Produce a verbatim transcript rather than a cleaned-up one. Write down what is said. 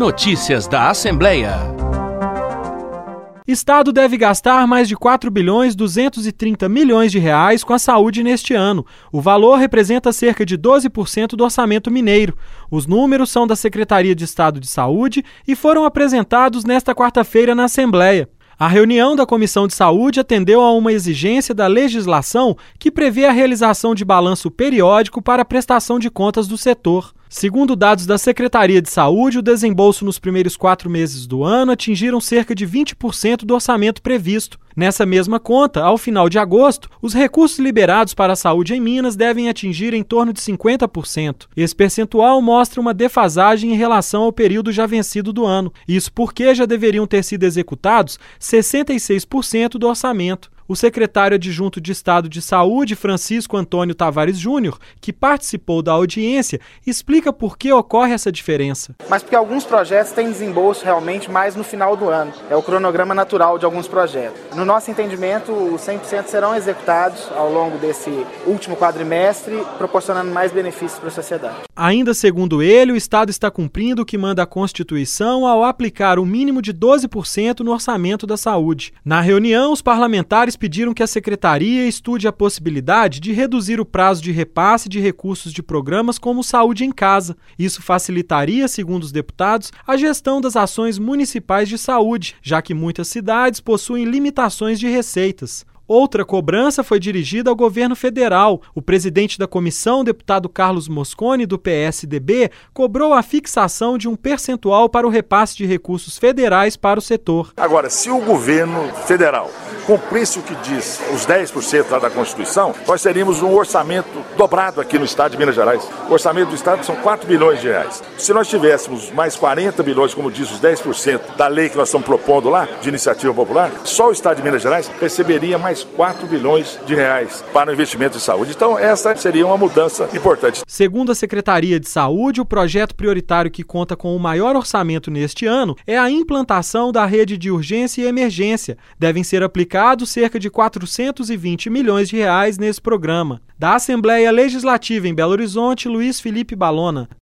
Notícias da Assembleia. Estado deve gastar mais de quatro bilhões duzentos e trinta milhões de reais com a saúde neste ano. O valor representa cerca de doze por cento do orçamento mineiro. Os números são da Secretaria de Estado de Saúde e foram apresentados nesta quarta-feira na Assembleia. A reunião da Comissão de Saúde atendeu a uma exigência da legislação que prevê a realização de balanço periódico para a prestação de contas do setor. Segundo dados da Secretaria de Saúde, o desembolso nos primeiros quatro meses do ano atingiram cerca de vinte por cento do orçamento previsto. Nessa mesma conta, ao final de agosto, os recursos liberados para a saúde em Minas devem atingir em torno de cinquenta por cento. Esse percentual mostra uma defasagem em relação ao período já vencido do ano. Isso porque já deveriam ter sido executados sessenta e seis por cento do orçamento. O secretário adjunto de Estado de Saúde, Francisco Antônio Tavares Júnior, que participou da audiência, explica por que ocorre essa diferença. Mas porque alguns projetos têm desembolso realmente mais no final do ano. É o cronograma natural de alguns projetos. No nosso entendimento, os cem por cento serão executados ao longo desse último quadrimestre, proporcionando mais benefícios para a sociedade. Ainda segundo ele, o Estado está cumprindo o que manda a Constituição ao aplicar o mínimo de doze por cento no orçamento da saúde. Na reunião, os parlamentares pediram que a Secretaria estude a possibilidade de reduzir o prazo de repasse de recursos de programas como Saúde em Casa. Isso facilitaria, segundo os deputados, a gestão das ações municipais de saúde, já que muitas cidades possuem limitações de receitas. Outra cobrança foi dirigida ao governo federal. O presidente da comissão, o deputado Carlos Mosconi, do P S D B, cobrou a fixação de um percentual para o repasse de recursos federais para o setor. Agora, se o governo federal cumprisse o que diz os dez por cento lá da Constituição, nós teríamos um orçamento dobrado aqui no estado de Minas Gerais. O orçamento do estado são quatro bilhões de reais. Se nós tivéssemos mais quarenta bilhões, como diz os dez por cento da lei que nós estamos propondo lá, de iniciativa popular, só o estado de Minas Gerais receberia mais quatro bilhões de reais para o investimento em saúde. Então, essa seria uma mudança importante. Segundo a Secretaria de Saúde, o projeto prioritário que conta com o maior orçamento neste ano é a implantação da rede de urgência e emergência. Devem ser aplicados cerca de quatrocentos e vinte milhões de reais nesse programa. Da Assembleia Legislativa em Belo Horizonte, Luiz Felipe Balona.